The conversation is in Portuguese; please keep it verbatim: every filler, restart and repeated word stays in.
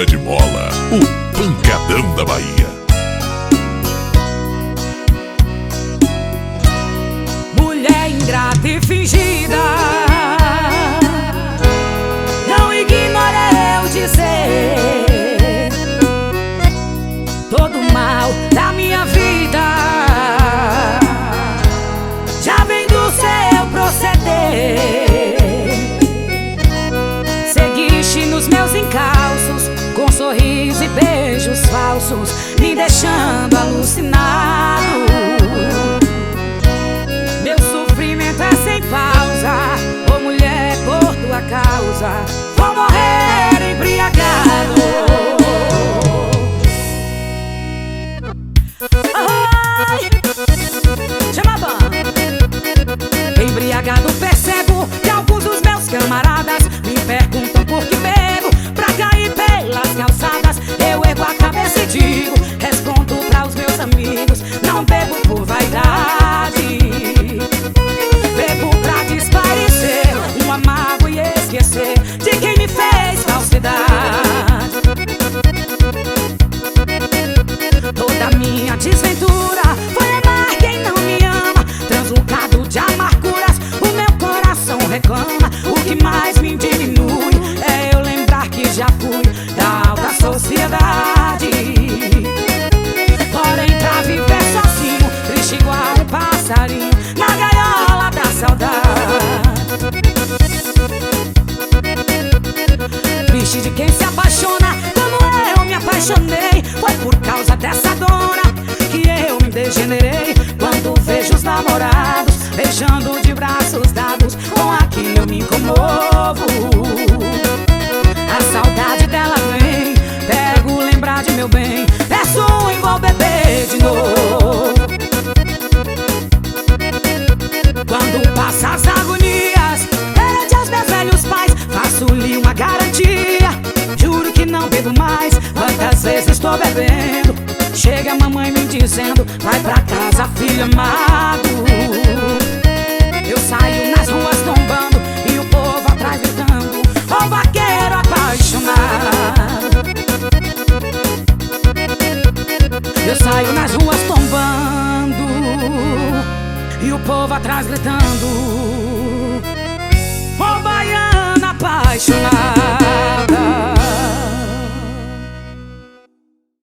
Banda de Mola, o pancadão da Bahia. Mulher ingrata e fingida, não ignore eu dizer todo o mal da minha vida já vem do seu proceder. Seguiste nos meus encalços com sorriso e beijos falsos, me deixando alucinado. Meu sofrimento é sem pausa, ô mulher, por tua causa vou morrer embriagado. Ai, chama a banda. Embriagado percebo que alguns dos meus camaradas me perguntam por que bebo, pra cair pelas calçadas. Eu ergo a cabeça e digo, respondo pra os meus amigos, não bebo por vaidade, bebo pra desaparecer uma mágoa e esquecer de quem me fez falsidade. Toda minha desventura foi amar quem não me ama, translocado de amarguras o meu coração reclama. O que mais me diminui é eu lembrar que já fui da alta sociedade. Porém pra viver sozinho, triste igual um passarinho na gaiola da saudade. Triste de quem se apaixona como eu me apaixonei. Foi por causa dessa dona que eu me degenerei. Quando vejo os namorados beijando de braços dados com a que eu me incomovo, a saudade dela vem, pego lembrar de meu bem, peço e vou beber de novo. Quando passa as agonias perante aos meus velhos pais, faço-lhe uma garantia, juro que não bebo mais. Quantas vezes estou bebendo, chega a mamãe me dizendo, vai pra casa, filho amado. Eu saio nas ruas tombando e o povo atrás gritando, ó vaqueiro apaixonado. Eu saio nas ruas tombando e o povo atrás gritando, ó baiana apaixonada.